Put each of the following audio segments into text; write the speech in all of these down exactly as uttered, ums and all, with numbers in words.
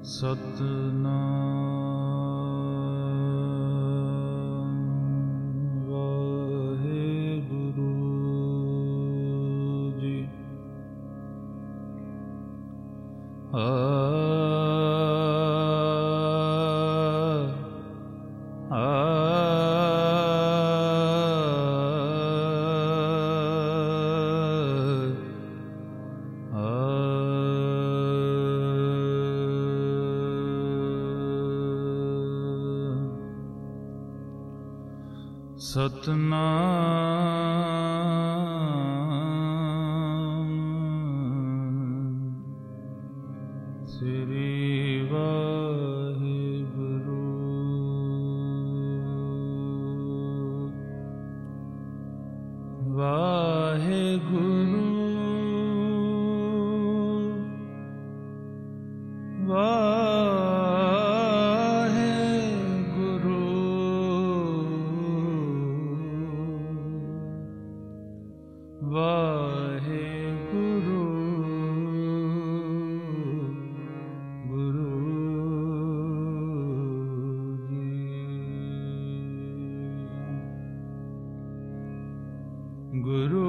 ਸਤਿਨਾਮ ਵਾਹਿਗੁਰੂ ਜੀ। ਆ ਸਤਿਨਾਮ ਸ੍ਰੀ ਵਾਹਿਗੁਰੂ ਵਾਹਿਗੁਰੂ ਵਾਹਿਗੁਰੂ ਗੁਰੂ ਜੀ। ਗੁਰੂ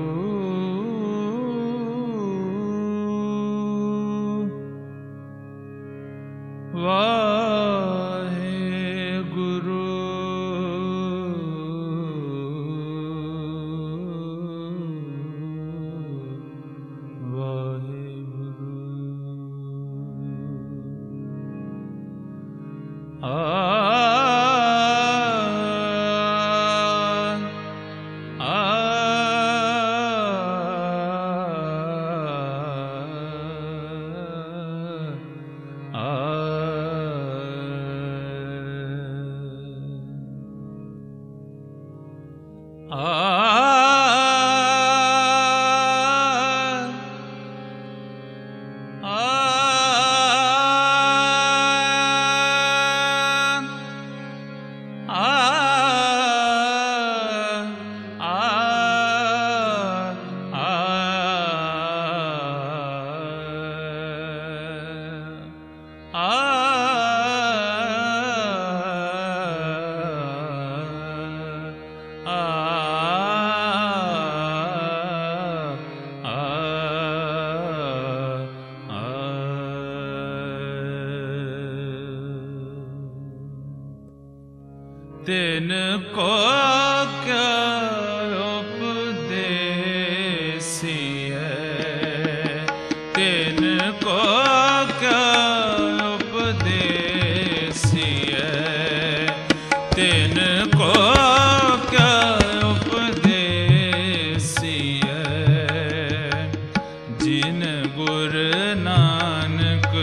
ਵਾਹਿਗੁਰੂ ਆ ਆ ਤਿਨ ਕੋ ਕਿਆ ਉਪਦੇਸੀਐ, ਤਿਨ ਕੋ ਕਿਆ ਉਪਦੇਸੀਐ, ਤਿਨ ਕੋ ਕਿਆ ਉਪਦੇਸੀਐ, ਜਿਨ ਗੁਰ ਨਾਨਕ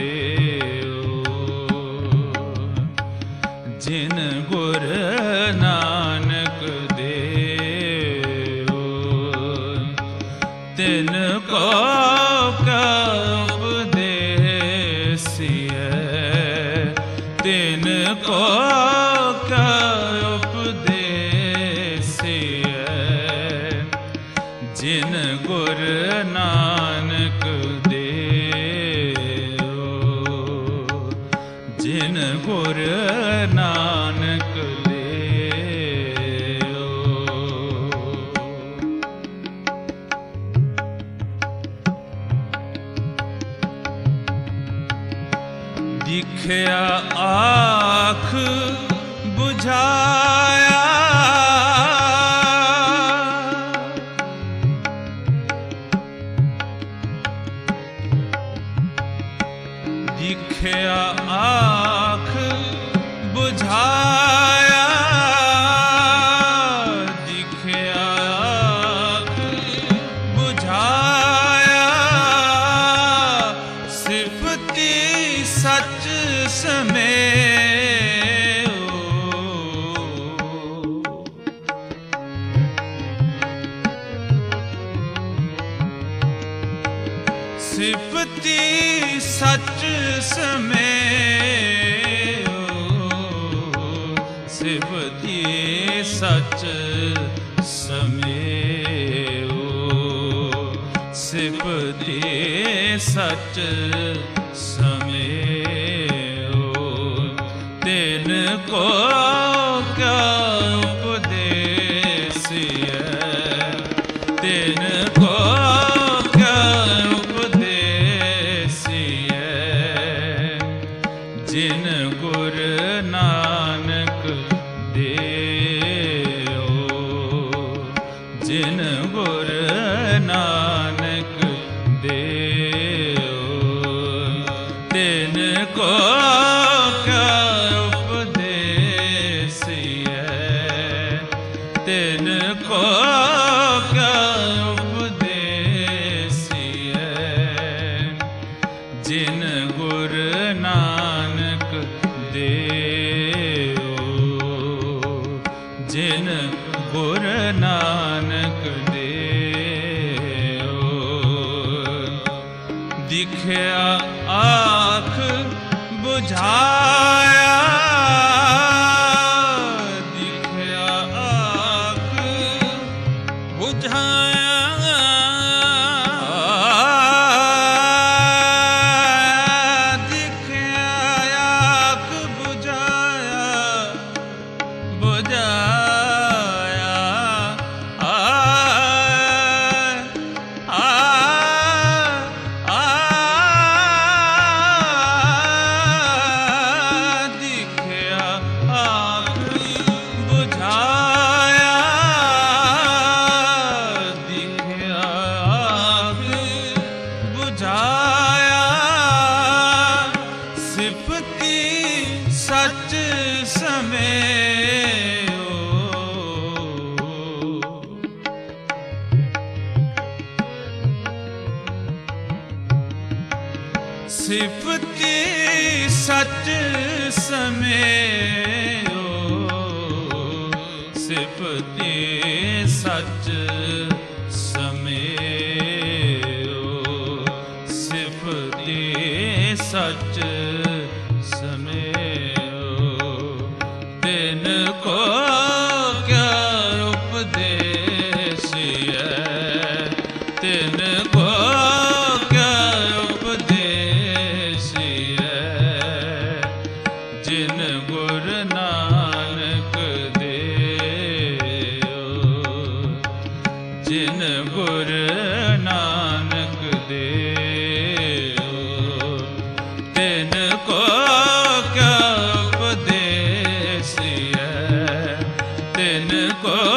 ਜਿਨ ਗੁਰ ਨਾਨਕ ਦੇਵ, ਤਿਨ ਕੋ ਕਿਆ ਉਪਦੇਸੀਐ, ਤਿਨ ਕੋ ਕਿਆ ਉਪਦੇਸੀਐ, ਜਿਨ ਗੁਰ ਨਾਨਕ ਦੇਵ, ਜਿਨ ਗੁਰ ਨਾਨਕ ਦੇਵ। ਦਿਖਿਆ ਆਖ ਬੁਝਾਇਆ, ਦਿਖਿਆ ਆਖ ਬੁਝਾਇਆ, ਦਿਖਿਆ ਆਖ ਬੁਝਾਇਆ, ਸਿਫਤੀ ਸੱਚ ਸਮੇਓ, ਸਿਫਤੀ ਸੱਚ ਸਮੇਓ, ਸਿਫਤੀ ਸੱਚ ਸਮੇਓ, ਸਿਫਤੀ ਸੱਚ ਸਮੇਓ। ਜਿਨ ਗੁਰ ਨਾਨਕ ਦੇਓ, ਜਿਨ ਗੁਰ ਨਾਨਕ ਦੇਓ। ਦਿਖਿਆ ਆਖ ਬੁਝਾਇਆ, ਦਿਖਿਆ ਆਖ ਬੁਝਾਇਆ, ਸੱਚ ਸਮੇਓ। ਸਿਫਤੀ ਸੱਚ ਸਮੇਓ, ਸਿਫਤੀ ਸੱਚ ਸਮੇਓ, ਸਿਫਤੀ ਸੱਚ ਤਿਨ ਕੋ ਕਿਆ ਉਪਦੇਸੀਐ, ਤਿਨ ਕੋ ਕਿਆ ਉਪਦੇਸੀਐ, ਜਿਨ ਗੁਰ ਨਾਨਕ ਦੇਓ, ਜਿਨ ਗੁਰ ਨਾਨਕ ਦੇਓ। ਤਿਨ ਕੋ ਤਿਨ ਕੋ